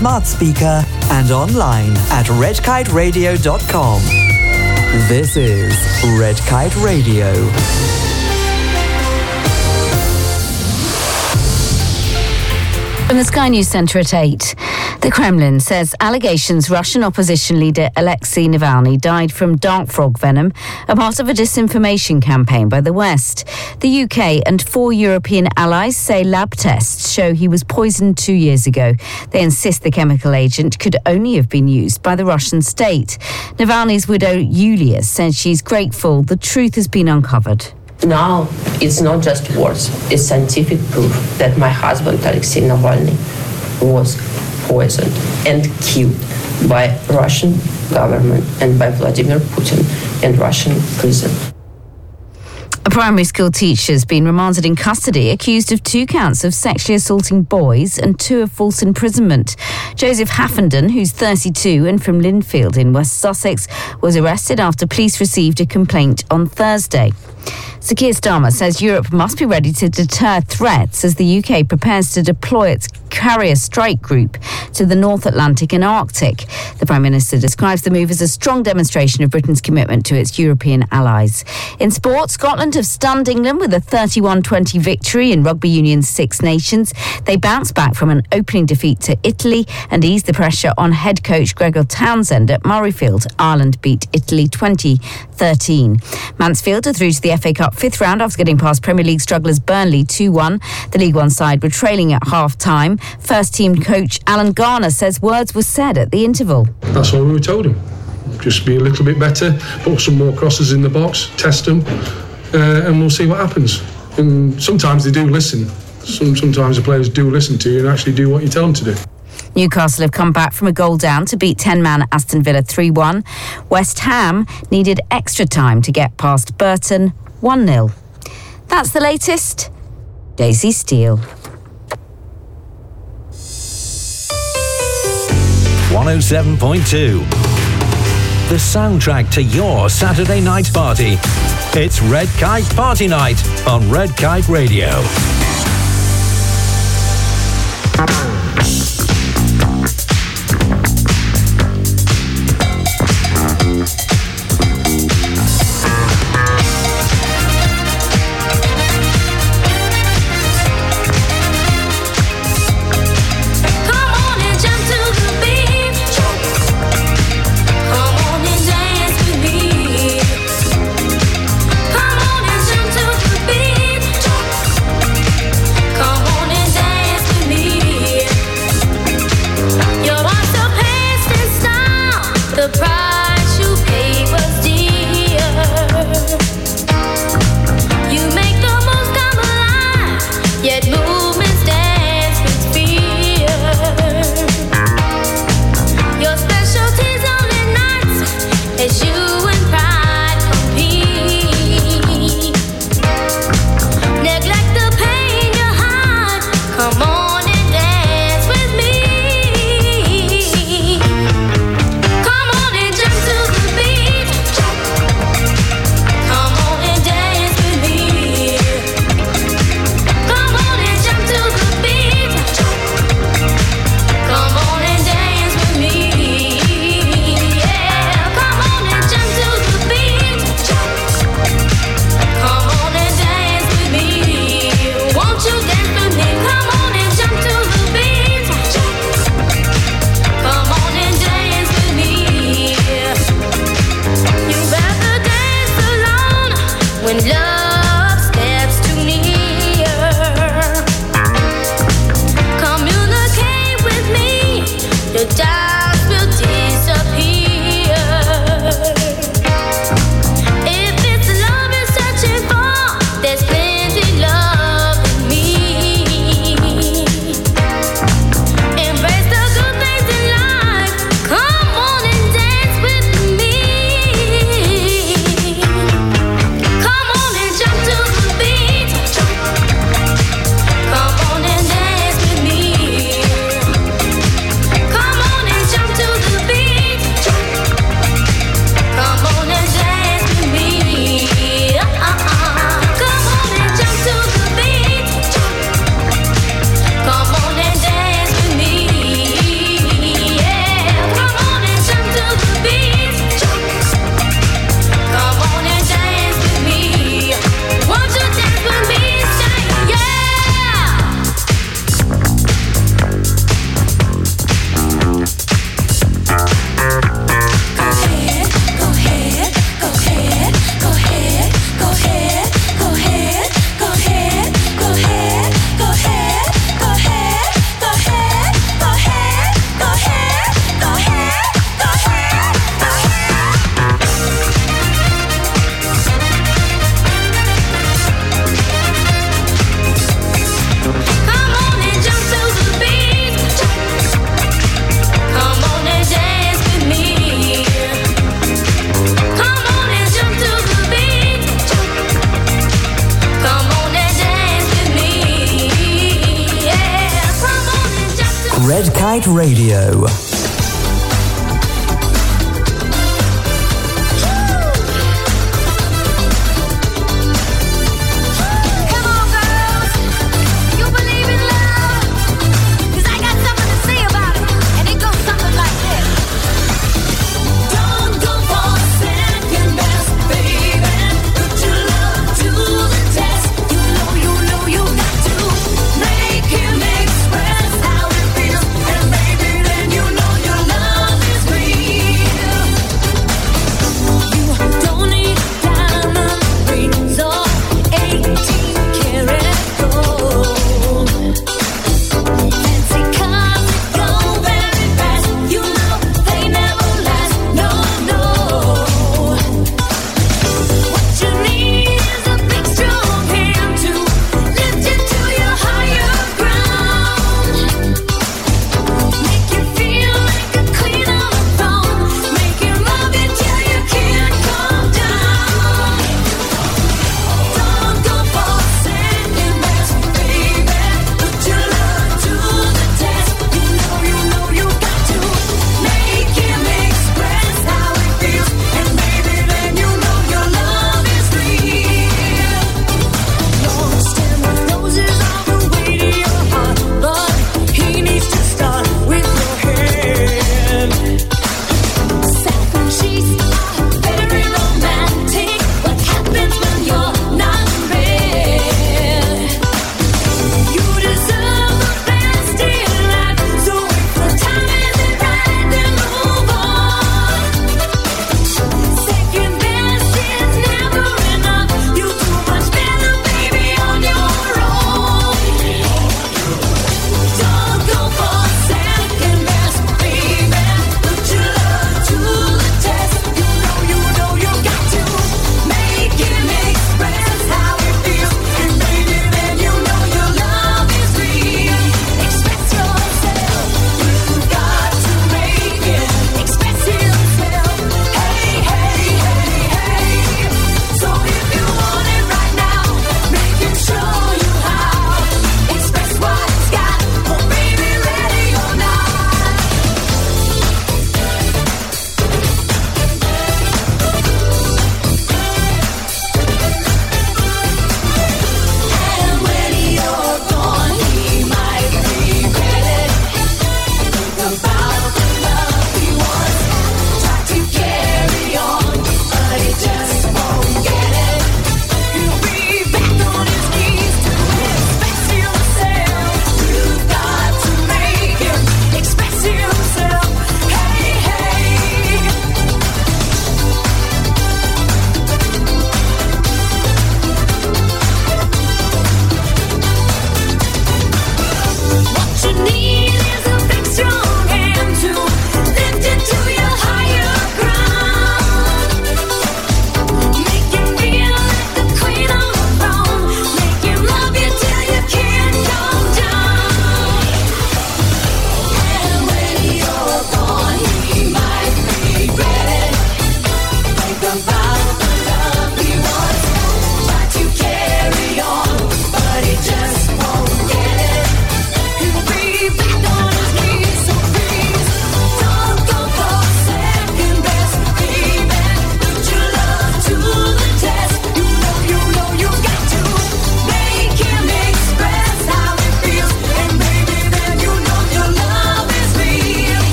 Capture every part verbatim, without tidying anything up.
smart speaker and online at red kite radio dot com. This is Red Kite Radio. From the Sky News Centre at eight, the Kremlin says allegations Russian opposition leader Alexei Navalny died from dart frog venom are part of a disinformation campaign by the West. The U K and four European allies say lab tests show he was poisoned two years ago. They insist the chemical agent could only have been used by the Russian state. Navalny's widow Yulia says she's grateful the truth has been uncovered. Now, it's not just words, it's scientific proof that my husband, Alexei Navalny, was poisoned and killed by Russian government and by Vladimir Putin in Russian prison. A primary school teacher has been remanded in custody, accused of two counts of sexually assaulting boys and two of false imprisonment. Joseph Haffenden, who's thirty-two and from Linfield in West Sussex, was arrested after police received a complaint on Thursday. Sir Keir Starmer says Europe must be ready to deter threats as the U K prepares to deploy its carrier strike group to the North Atlantic and Arctic. The Prime Minister describes the move as a strong demonstration of Britain's commitment to its European allies. In sport, Scotland have stunned England with a thirty-one twenty victory in Rugby Union's Six Nations. They bounced back from an opening defeat to Italy and eased the pressure on head coach Gregor Townsend at Murrayfield. Ireland beat Italy twenty thirteen. Mansfield are through to the F A Cup fifth round after getting past Premier League strugglers Burnley two one. The League One side were trailing at half-time. First-team coach Alan Garner says words were said at the interval. That's all we were told him. Just be a little bit better, put some more crosses in the box, test them, uh, and we'll see what happens. And sometimes they do listen. Some, sometimes the players do listen to you and actually do what you tell them to do. Newcastle have come back from a goal down to beat ten-man Aston Villa three one. West Ham needed extra time to get past Burton one nil. That's the latest. Daisy Steele. one oh seven point two. The soundtrack to your Saturday night party. It's Red Kite Party Night on Red Kite Radio. Kite Radio. You know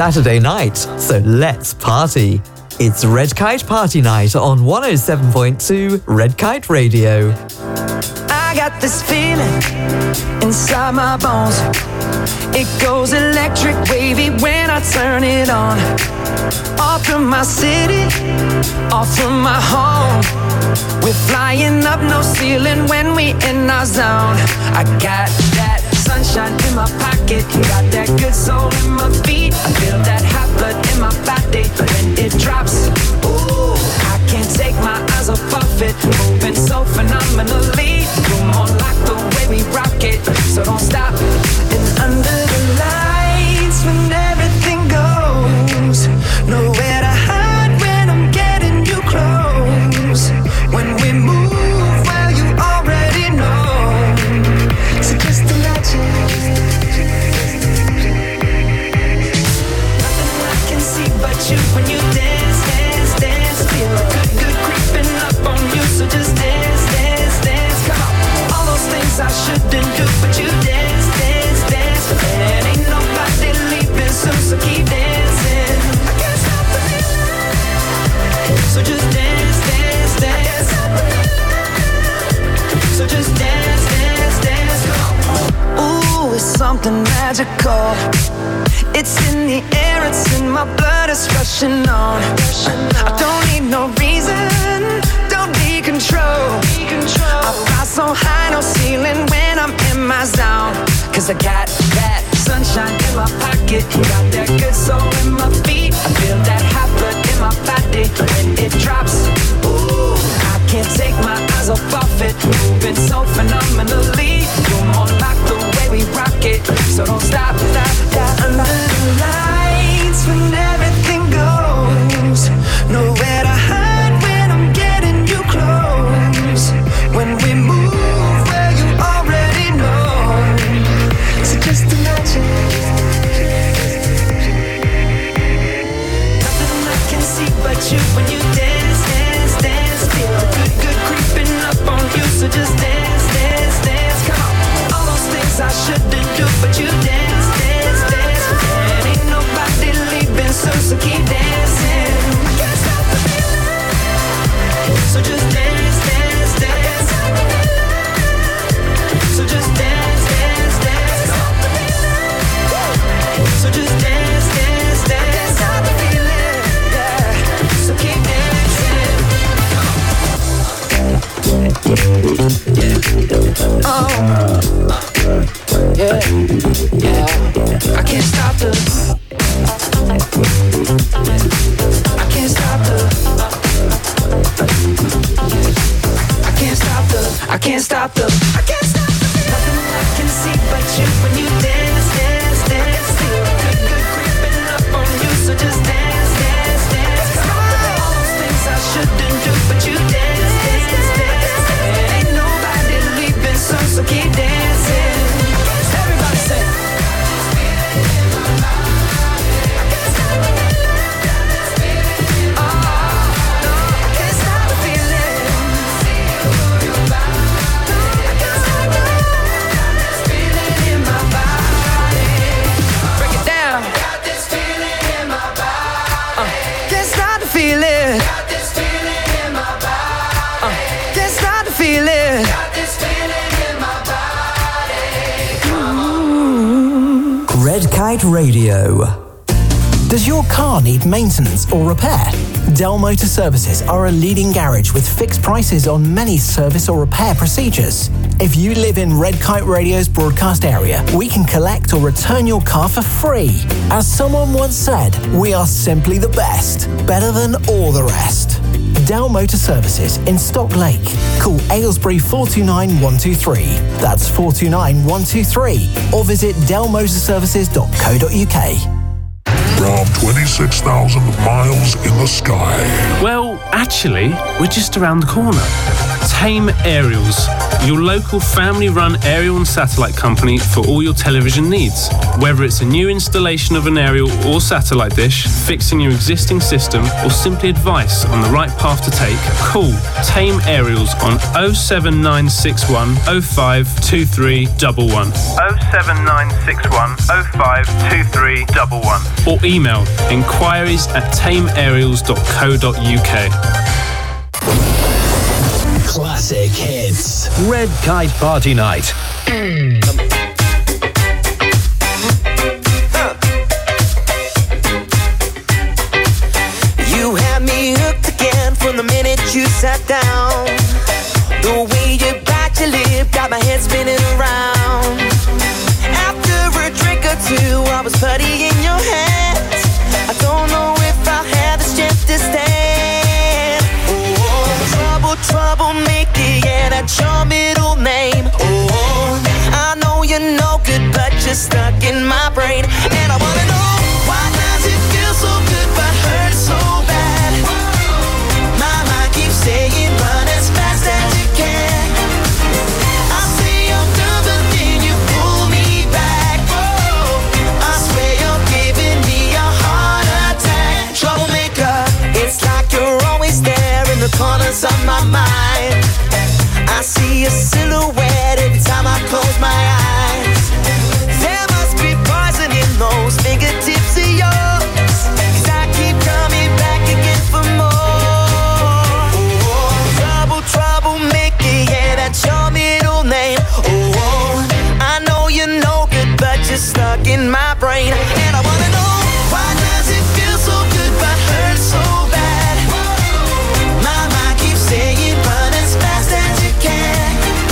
Saturday night, so let's party. It's Red Kite Party Night on one oh seven point two Red Kite Radio. I got this feeling inside my bones. It goes electric wavy when I turn it on. Off from my city, off from my home. We're flying up, no ceiling when we in our zone. I got that sunshine in my pocket, got that good soul in my feet. I feel that hot blood in my body when it drops. Ooh, I can't take my eyes off of it, moving so phenomenally. You're more like the way we rock it, so don't stop. And under the lights, when everything goes, nowhere to hide when I'm getting you close. When we move, well, you already know. So just imagine. Nothing I can see but you when you dance, dance, dance. Feel good, good creeping up on you. So just dance, dance, dance. Come on. All those things I shouldn't do, but you dance, dance, dance. And ain't nobody leaving soon, so keep dancing. I can't stop the feeling. So just dance, dance, dance. So just dance, dance, dance. Come on. Ooh, it's something magical. It's in the air, it's in my blood, it's rushing on. I don't need no reason, don't need control. I fly so high, no ceiling when I'm in my zone. Cause I got that sunshine in my pocket, got that good soul in my feet. I feel that hot blood in my body when it drops. Ooh, I can't take my eyes off of it, moving so phenomenally. You're more like the way we rock it, so don't stop, stop, stop. Under the lights, when everything goes, nowhere to hide when I'm getting you close. When we move, well, you already know. So just imagine. Nothing I can see but you when you dance, dance, dance. Feel good, good creeping up on you. So just dance, dance, dance. Come on. All those things I shouldn't do, but you dance, dance, dance. And ain't nobody leaving soon, so keep dancing. I can't stop the feeling. So just dance, dance, dance. So just dance, dance, dance. So just dance, dance, dance. Stop the feeling, yeah. So keep dancing. Oh, yeah, yeah. I can't stop the. I can't stop the. I can't stop the. I can't stop the. I can't stop the. Nothing I can see but you when you dance, dance, dance. Feel good, good creeping up on you. So just dance, dance, dance. Come on. All those things I shouldn't do, but you dance, dance, dance. And ain't nobody leaving soon, so keep dancing. Everybody say. Red Kite Radio. Does your car need maintenance or repair? Dell Motor Services are a leading garage with fixed prices on many service or repair procedures. If you live in Red Kite Radio's broadcast area, we can collect or return your car for free. As someone once said, we are simply the best, better than all the rest. Dell Motor Services in Stock Lake. Call Aylesbury four two nine one two three. That's four two nine one two three. Or visit dell motor services dot co dot uk. From twenty-six thousand miles in the sky. Well, actually, we're just around the corner. Tame Aerials, your local family-run aerial and satellite company for all your television needs. Whether it's a new installation of an aerial or satellite dish, fixing your existing system, or simply advice on the right path to take, call Tame Aerials on oh seven nine six one oh five two three one one. oh seven nine six one oh five two three one one. Or email inquiries at tame aerials dot co dot uk. Classic hits. Red Kite Party Night. You had me hooked again from the minute you sat down. The way you bite your lip got my head spinning around. After a drink or two, I was putty in your hands. I don't know if I'll have the strength to stand. Oh, trouble, trouble, make it, yeah, that's your middle name. Oh, I know you're no good, but you're stuck in my brain. And I wanna know, why does it feel so good but hurt so bad? My mind keeps saying run as fast as you can. I say I'm done, but then you pull me back. Oh, I swear you're giving me a heart attack. Troublemaker, it's like you're always there in the corners of my mind. I see a silhouette every time I close my eyes. There must be poison in those fingertips of yours, 'cause I keep coming back again for more. Oh, trouble, trouble, make it, yeah, that's your middle name. Oh, I know you're no good, but you're stuck in my brain. And I wanna know, why does it feel so good but hurt so bad? My mind keeps saying run as fast as you can.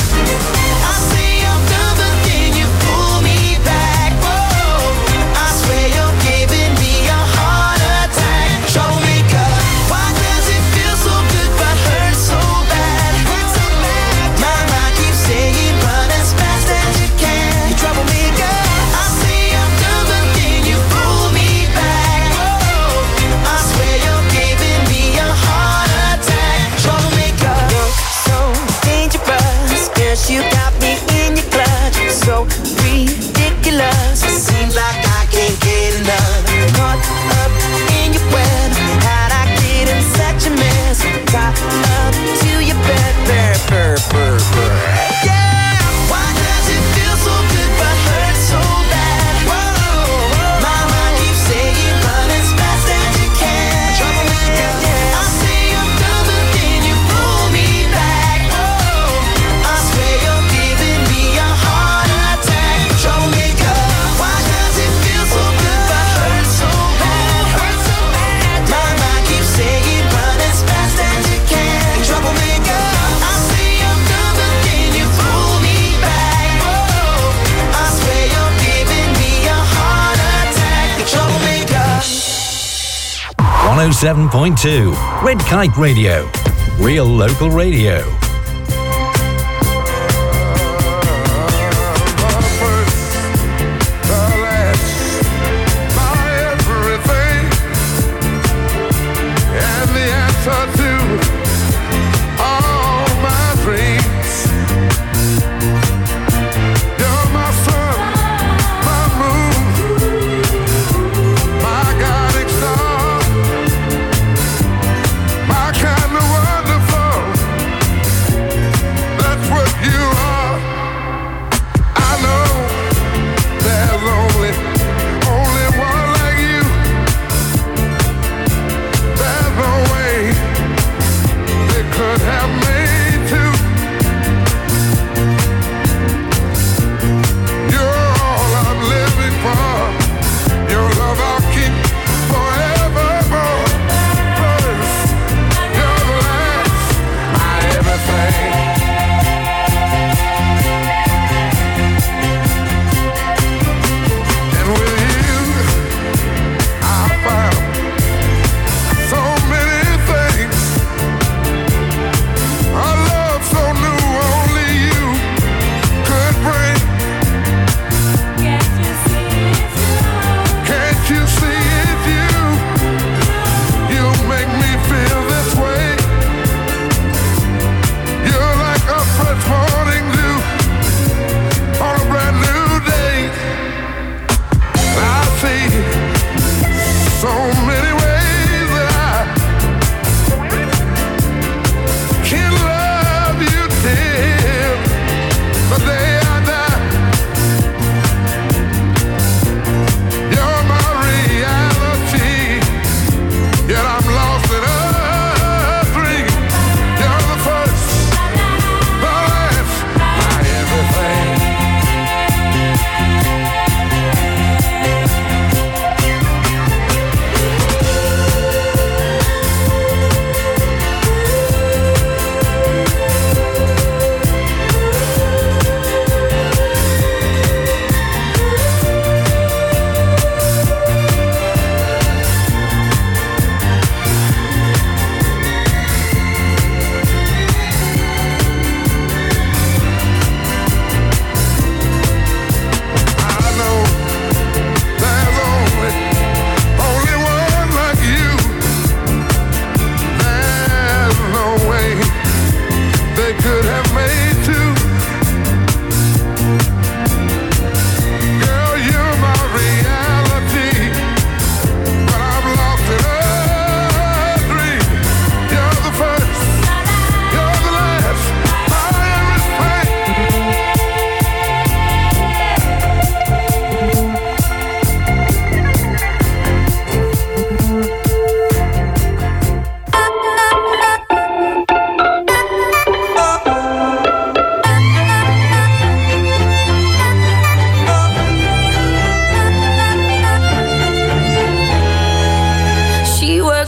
I say I'm done, but then you pull me back. Oh, I swear you're giving me a heart attack. Troublemaker, why does it feel so good but hurt so bad? My mind keeps saying run as fast as you can. You troublemaker, I say I'm done, but then you pull me back. Oh, I swear you're giving me a heart attack. Troublemaker, you're so dangerous, guess you got me in your clutch. So ridiculous, it seems like I can't get enough. Caught up in your web, how'd I get in such a mess? Got up to your bed, burr, burr, burr, burr. Yeah, why does it feel so good but hurt so bad? Whoa, my mind keeps saying run as fast as you can. Troublemaker, I say I'm done, but then you pull me back. Oh, I swear you're giving me a heart attack. Troublemaker, why does it feel so good but hurt so bad? My mind keeps saying run as fast as you can. Troublemaker, I say I'm done, but then you pull me back. Oh, I swear you're giving me a heart attack. Troublemaker. one oh seven point two Red Kite Radio. Real local radio. My kind of wonderful.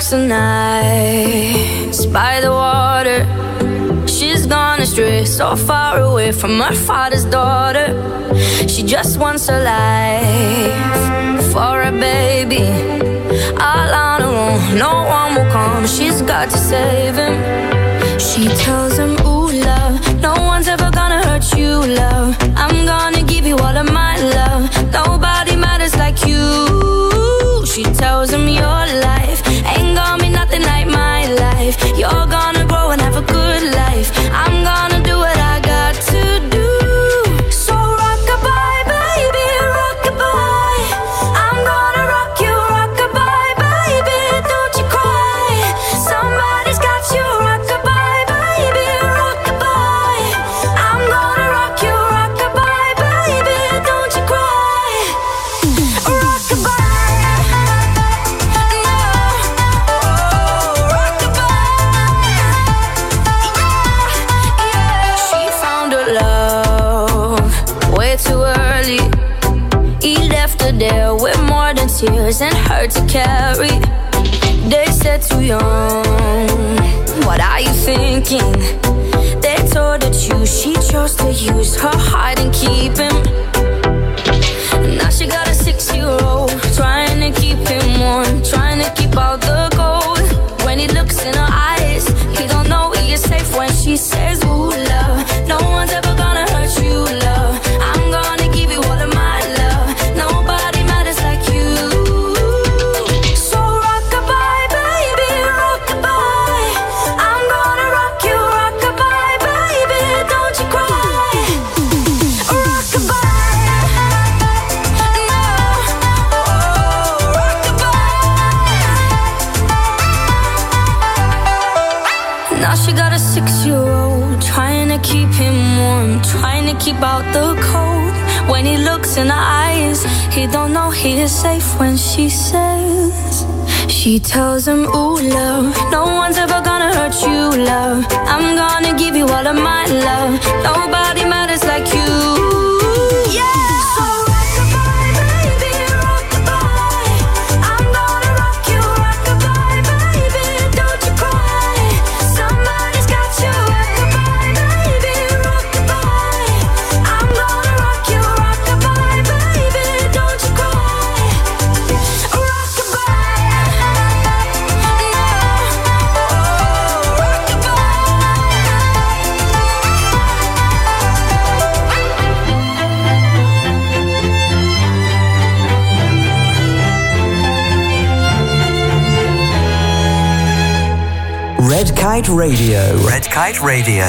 looks so nice by the water. She's gone astray, so far away from her father's daughter. She just wants a life for a baby. All on her own, no one will come. She's got to save him. She tells him, ooh, love, no one's ever gonna hurt you, love. I'm gonna give you all of my love. Nobody matters like you. She tells him your life ain't gonna be nothing like my life. You're gonna grow and have a good life. I'm gonna do what I got to do. So rock-a-bye, baby, rock-a-bye. I'm gonna rock you, rock-a-bye, baby. Don't you cry. Somebody's got you, rock-a-bye, baby, rock-a-bye. I'm gonna rock you, rock-a-bye, baby. Don't you cry. Rock-a-bye. Too early, he left her there with more than tears and hurt to carry. They said too young, what are you thinking? They told her to choose, she chose to use her heart and keep him. Now she got a six-year-old, trying to keep him warm, trying to keep out the cold. When he looks in her eyes, he don't know he is safe when she says, ooh, love, no one's ever gonna hurt you, love. I'm gonna give you all of my love. Nobody matters like you. So rock-a-bye, baby, rock-a-bye. I'm gonna rock you, rock-a-bye, baby. Don't you cry. Rock-a-bye. No. Oh, rock-a-bye. Now she got a six-year-old, trying to keep him warm, trying to keep out the cold. When he looks in her eyes, he don't know he is safe when she says. She tells him, ooh, love, no one's ever gonna hurt you, love. I'm gonna give you all of my love. Nobody matters like you. Yeah. So rock-a-bye, baby, rock-a-bye. I'm gonna rock you, rock-a-bye, baby. Don't you cry. Somebody's got you, rock-a-bye, baby, rock-a-bye. I'm gonna rock you, rock-a-bye, baby. Don't you cry. Rock-a-bye. Red Kite Radio. Red Kite Radio.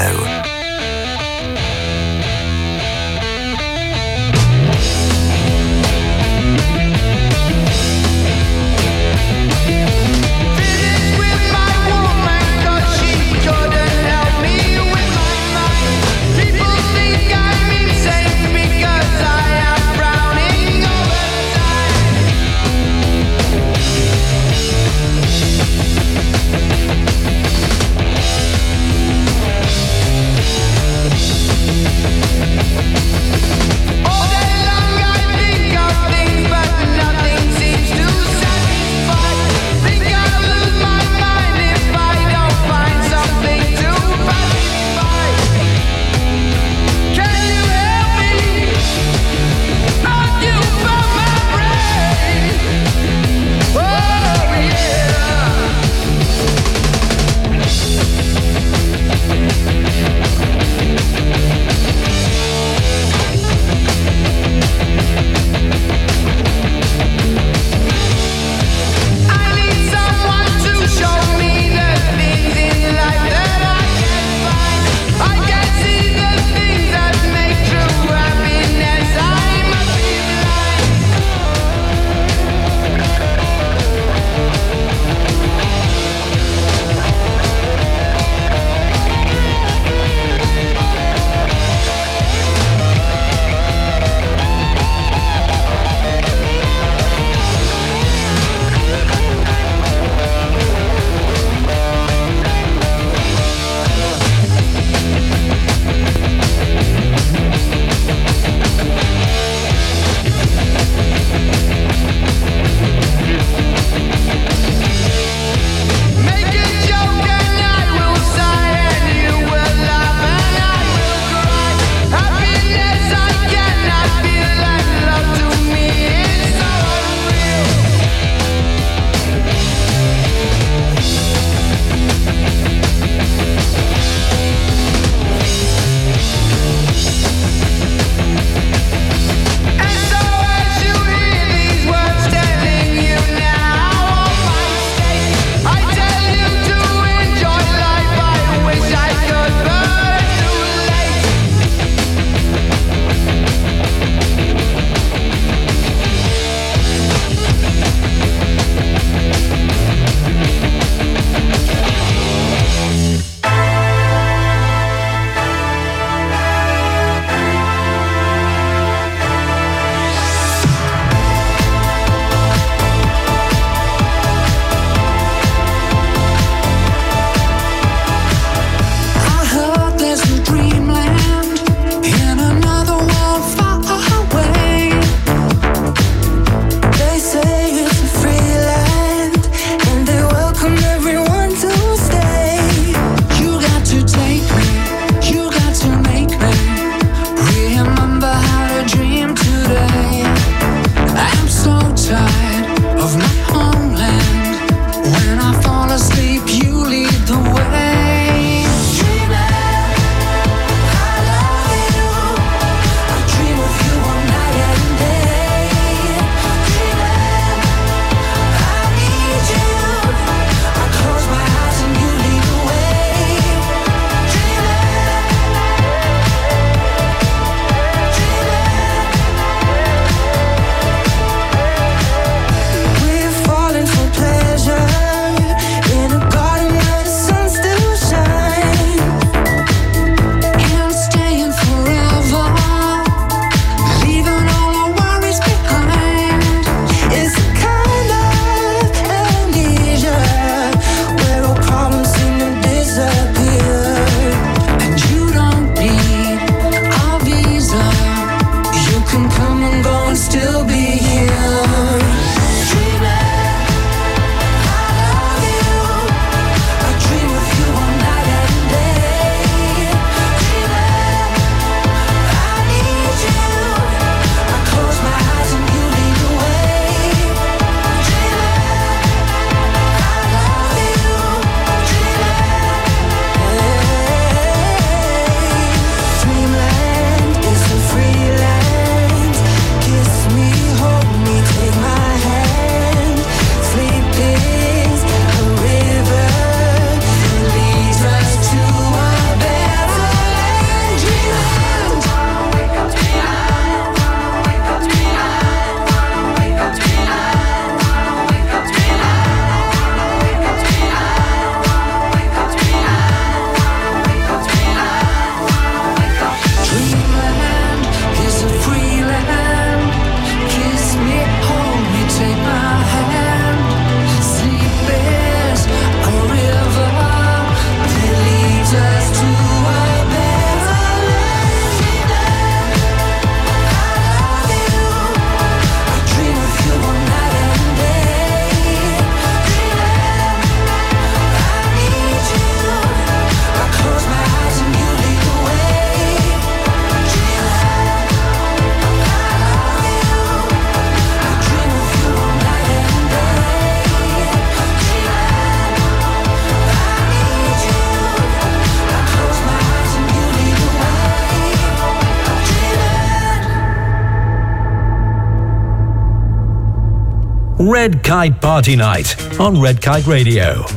Red Kite Party Night on Red Kite Radio.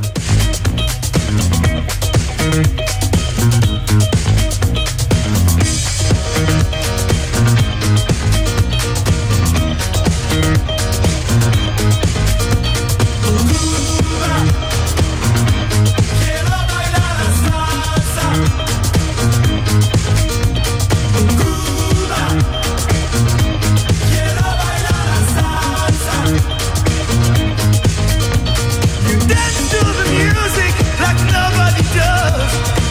Dance to the music like nobody does.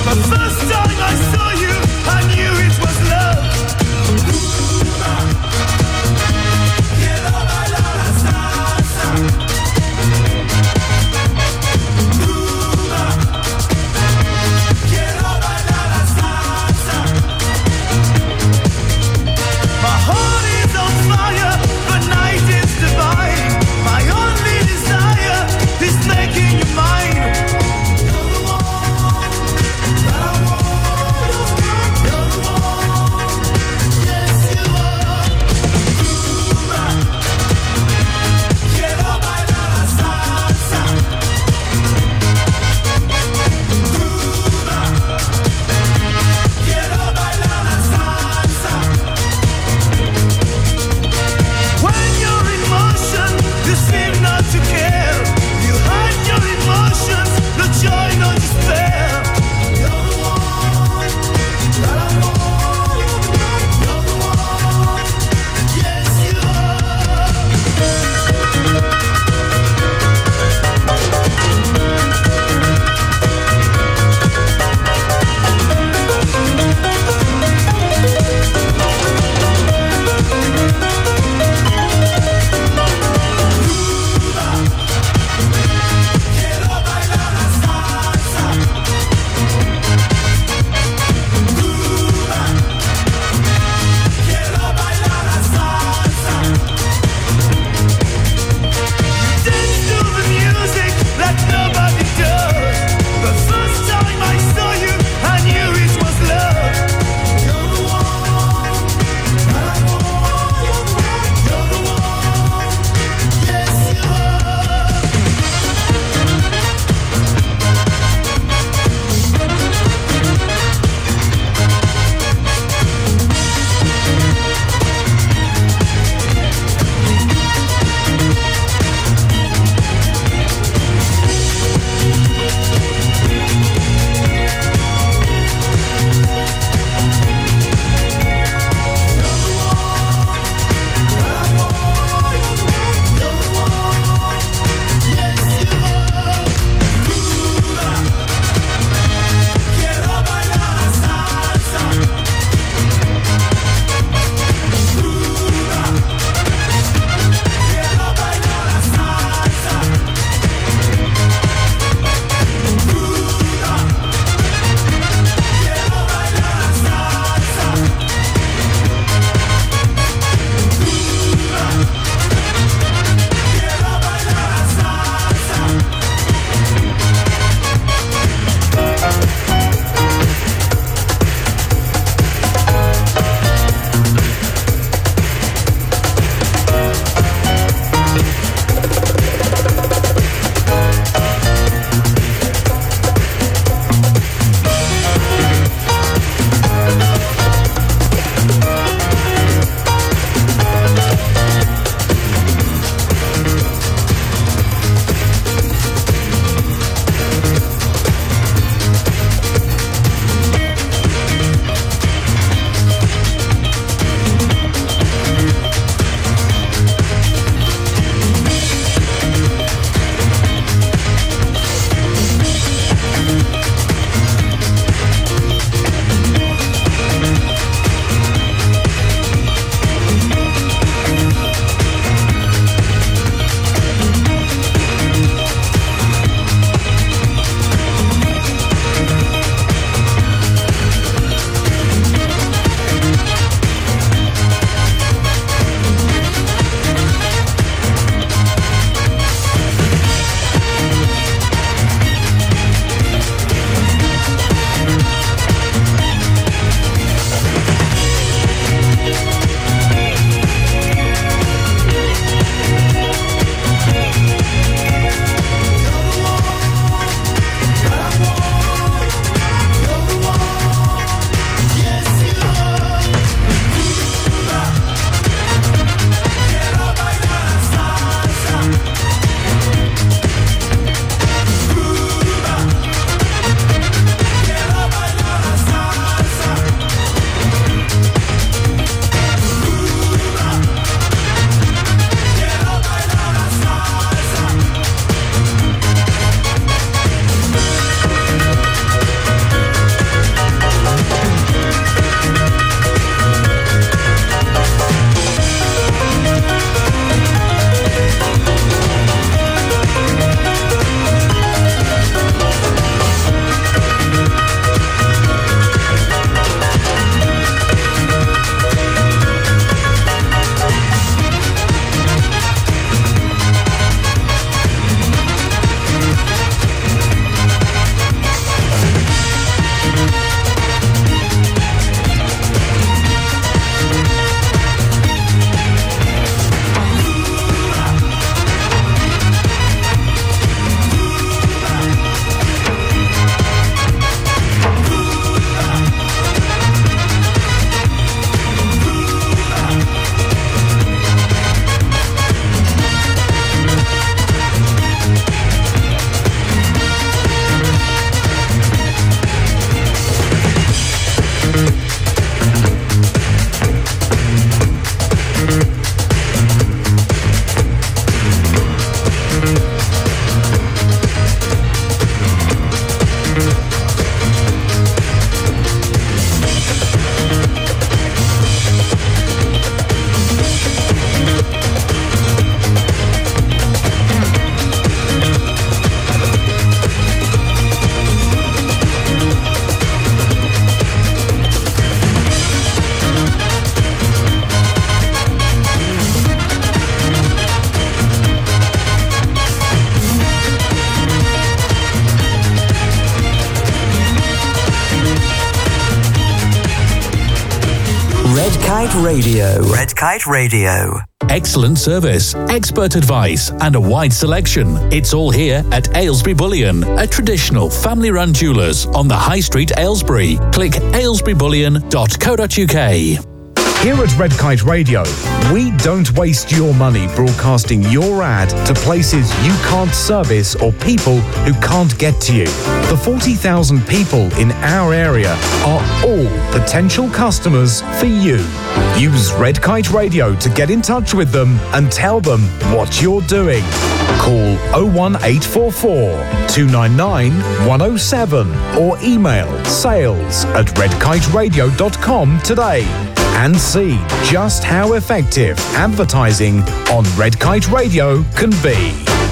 Kite Radio. Red Kite Radio. Excellent service, expert advice, and a wide selection. It's all here at Aylesbury Bullion, a traditional family-run jewellers on the High Street, Aylesbury. Click aylesbury bullion dot co dot uk. Here at Red Kite Radio, we don't waste your money broadcasting your ad to places you can't service or people who can't get to you. The forty thousand people in our area are all potential customers for you. Use Red Kite Radio to get in touch with them and tell them what you're doing. Call oh one eight four four, two nine nine, one oh seven or email sales at red kite radio dot com today. And see just how effective advertising on Red Kite Radio can be.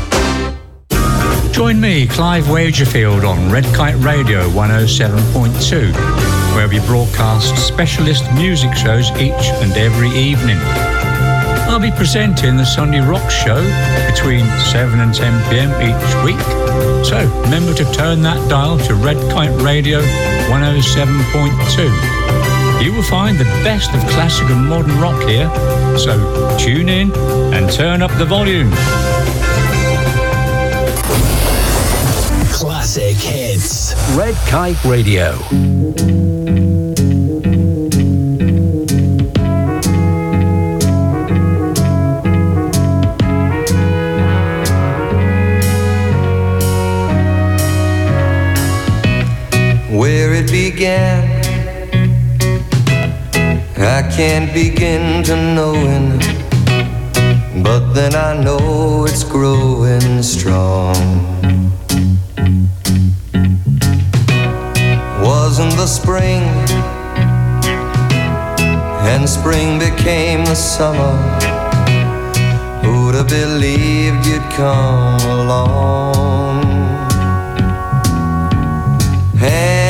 Join me, Clive Wagerfield, on Red Kite Radio one oh seven point two, where we broadcast specialist music shows each and every evening. I'll be presenting the Sunday Rock Show between seven and ten p.m. each week. So remember to turn that dial to Red Kite Radio one oh seven point two. You will find the best of classic and modern rock here, so tune in and turn up the volume. Classic hits. Red Kite Radio. Where it began, I can't begin to knowing, but then I know it's growing strong. Wasn't the spring, and spring became the summer. Who'd have believed you'd come along? And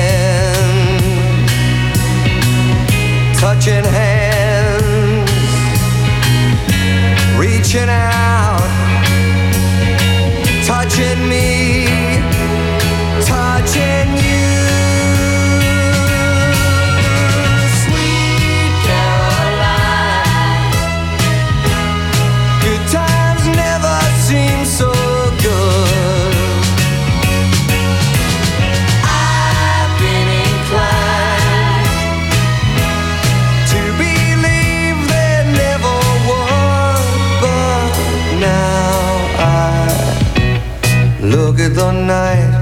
touching hands, reaching out, touching me, touching you. Sweet Caroline, good times never seem so good. I've been inclined to believe there never was, but now I look at the night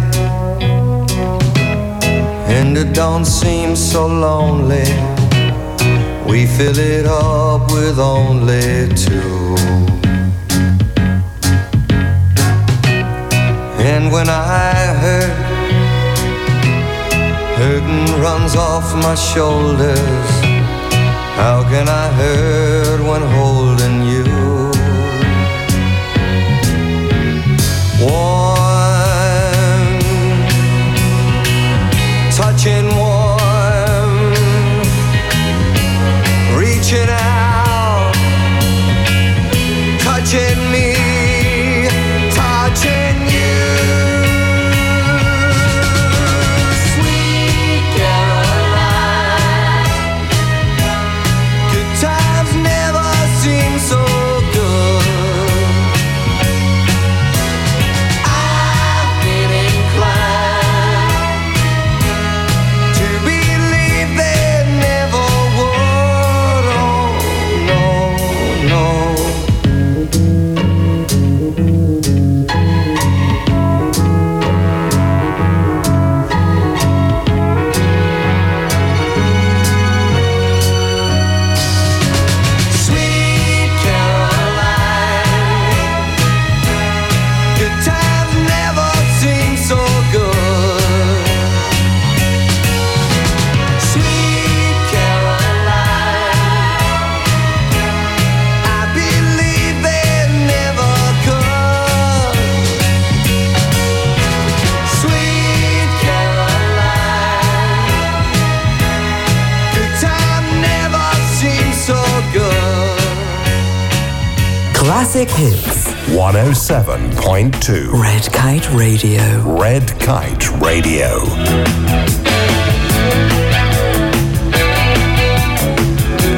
and it don't seem so lonely. We fill it up with only two. And when I hurt, hurting runs off my shoulders. How can I hurt when holding you? Warm, touching warm, reaching out, touching me, touching you. Sweet Caroline, good times never seem so good. I've been inclined to believe there never would. Oh, no, no. Sweet Caroline, good times never seem so good. Sweet Caroline, I believe they never could. Sweet Caroline, good time never seems so good. Classic hits. one oh seven point two. Red Kite Radio. Red Kite Radio.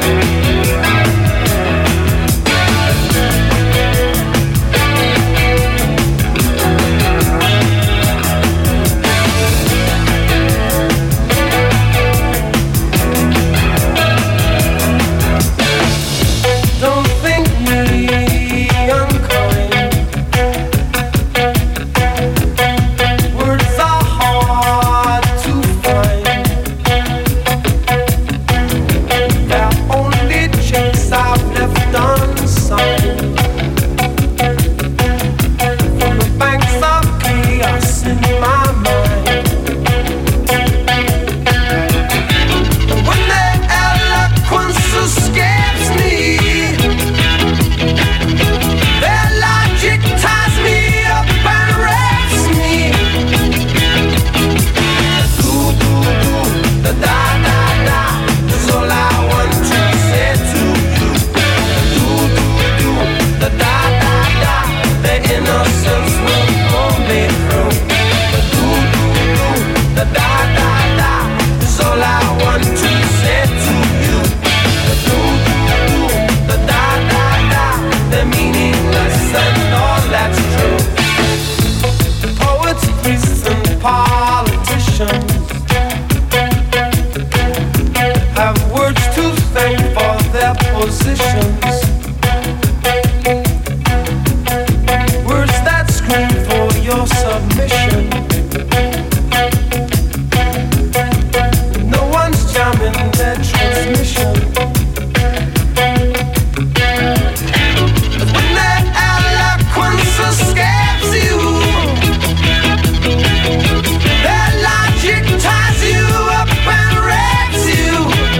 politicians have words to thank for their positions, words that scream for your submission. No one's jamming their transmission. When their eloquence escapes you, their logic ties you up and wrecks you.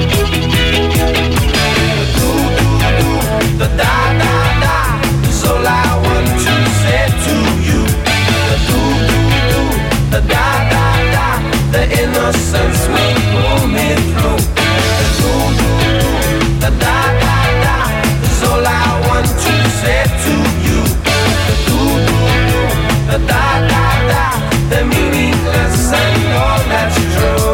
Do, do, do, the da, da, da is all I want to say to you. The do, do, do, the da, da, da, the innocence will pull me through. The do, do, do, the da, da, da is all I want to say to you. The do, do, do, the da, da, da, the meaningless and all that's true.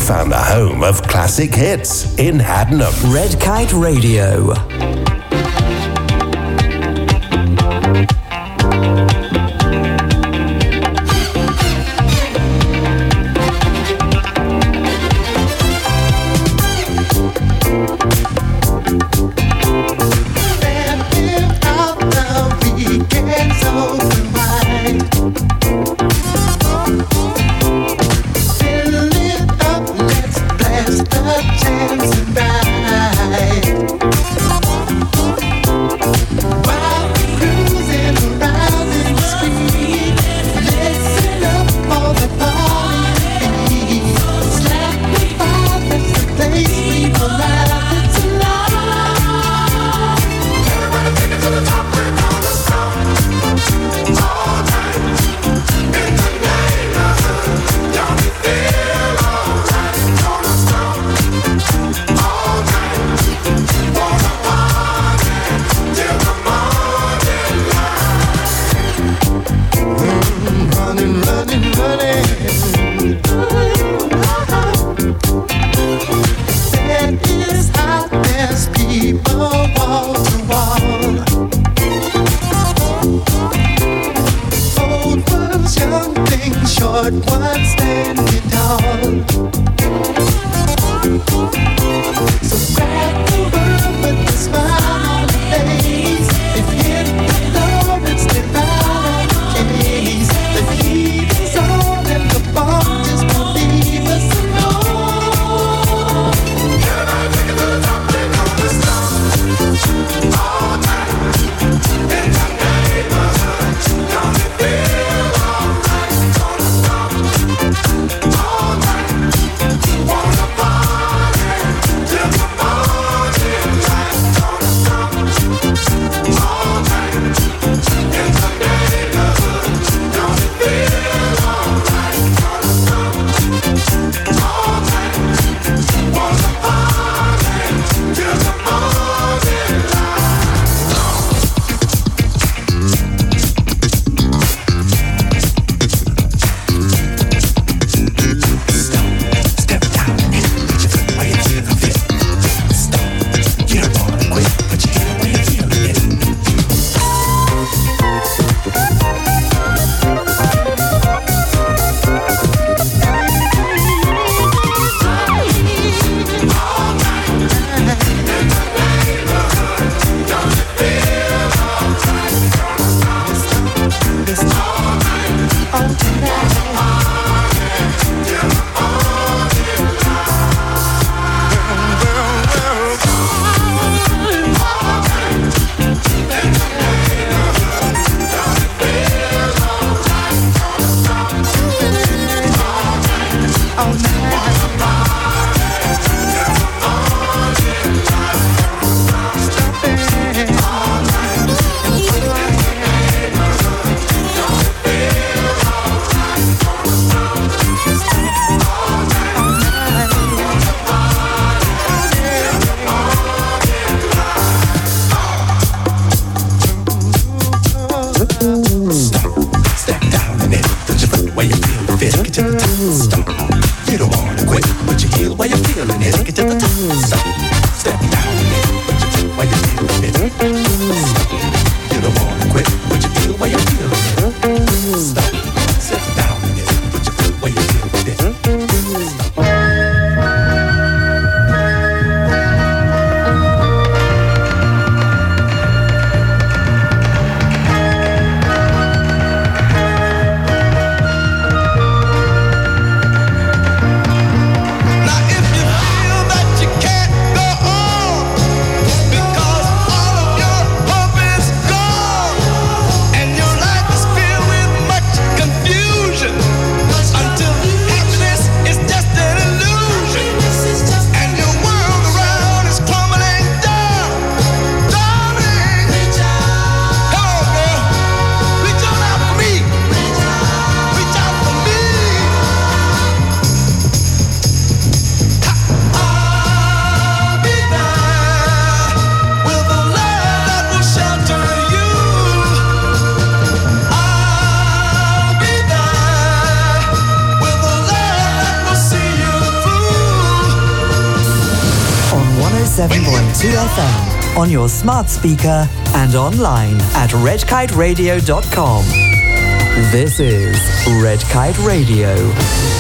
found the home of classic hits in Haddenham. Red Kite Radio. two F M on your smart speaker and online at red kite radio dot com. This is Red Kite Radio.